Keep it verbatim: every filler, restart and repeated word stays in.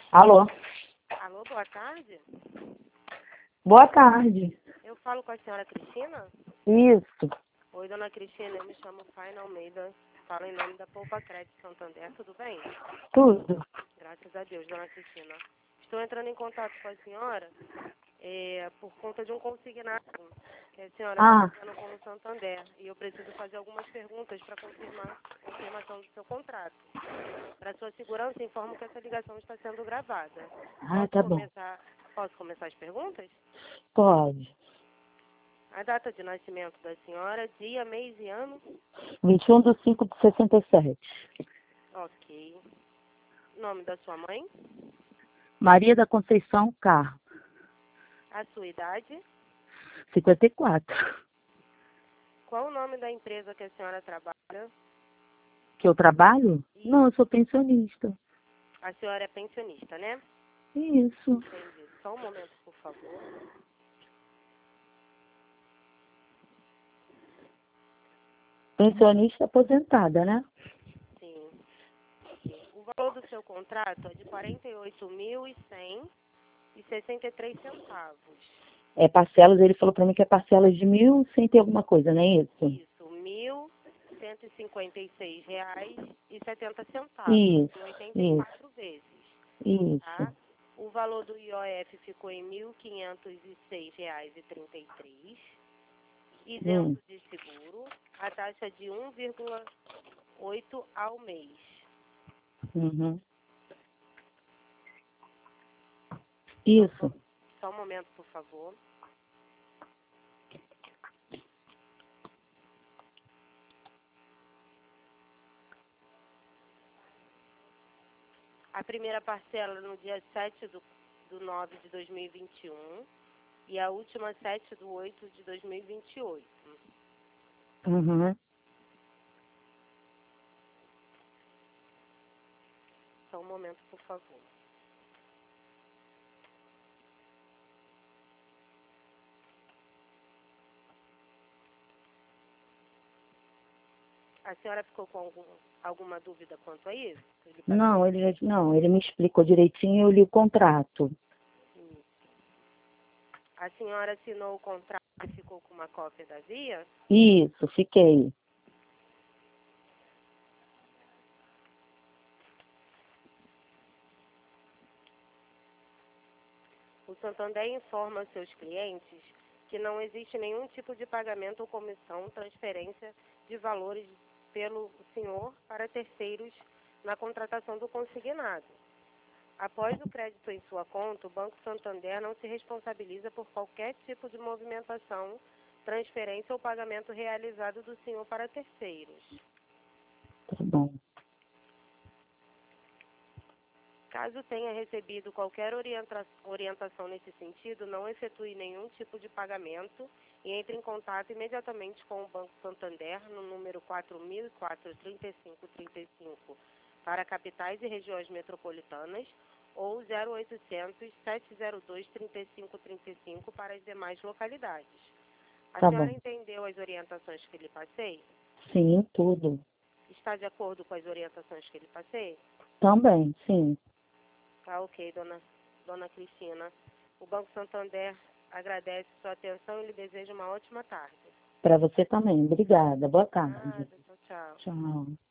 Alô? Alô, boa tarde. Boa tarde. Eu falo com a senhora Cristina? Isso. Oi, dona Cristina, eu me chamo Faina Almeida. Falo em nome da Poupa Crédito Santander, tudo bem? Tudo. Graças a Deus, dona Cristina. Estou entrando em contato com a senhora é, por conta de um consignado que a senhora está Ah, fazendo com o Santander. E eu preciso fazer algumas perguntas para confirmar a confirmação do seu contrato. Para sua segurança, informo que essa ligação está sendo gravada. ah, Posso tá bom. começar, posso começar as perguntas? Pode. A data de nascimento da senhora, dia, mês e ano? vinte e um de cinco de sessenta e sete. Ok. Nome da sua mãe? Maria da Conceição Carro. A sua idade? cinquenta e quatro. Qual o nome da empresa que a senhora trabalha? Que eu trabalho? Não, eu sou pensionista. A senhora é pensionista, né? Isso. Entendi. Só um momento, por favor. Pensionista aposentada, né? Sim. O valor do seu contrato é de quarenta e oito mil e cem e sessenta e três centavos. É parcelas, ele falou pra mim que é parcelas de mil, cem e alguma coisa, não é isso? Isso, mil cento e cinquenta e seis reais e setenta centavos. Isso, Em oitenta e isso, quatro vezes. Tá? isso. O valor do I O F ficou em mil quinhentos e seis reais e trinta e três, isento Hum. de seguro, a taxa de um vírgula oito ao mês. Uhum. Então, Isso. só, só um momento, por favor. A primeira parcela no dia sete do, do nove de dois mil e vinte e um e a última sete do oito de dois mil e vinte e oito. Uhum. Só um momento, por favor. A senhora ficou com algum, alguma dúvida quanto a isso? Ele Não, ele já, não, ele me explicou direitinho, eu li o contrato. Isso. A senhora assinou o contrato e ficou com uma cópia da via? Isso, fiquei. O Santander informa aos seus clientes que não existe nenhum tipo de pagamento ou comissão, transferência de valores pelo senhor para terceiros na contratação do consignado. Após o crédito em sua conta, o Banco Santander não se responsabiliza por qualquer tipo de movimentação, transferência ou pagamento realizado do senhor para terceiros. Tá bom. Caso tenha recebido qualquer orienta- orientação nesse sentido, não efetue nenhum tipo de pagamento e entre em contato imediatamente com o Banco Santander no número quatro mil e quatro, trinta e cinco trinta e cinco para capitais e regiões metropolitanas ou zero oitocentos, sete zero dois, trinta e cinco trinta e cinco para as demais localidades. A Tá senhora bom. entendeu as orientações que lhe passei? Sim, tudo. Está de acordo com as orientações que lhe passei? Também, sim. Tá ok, dona, dona Cristina. O Banco Santander agradece sua atenção e lhe deseja uma ótima tarde. Para você também. Obrigada. Boa tarde. Nada, tchau, tchau. Tchau.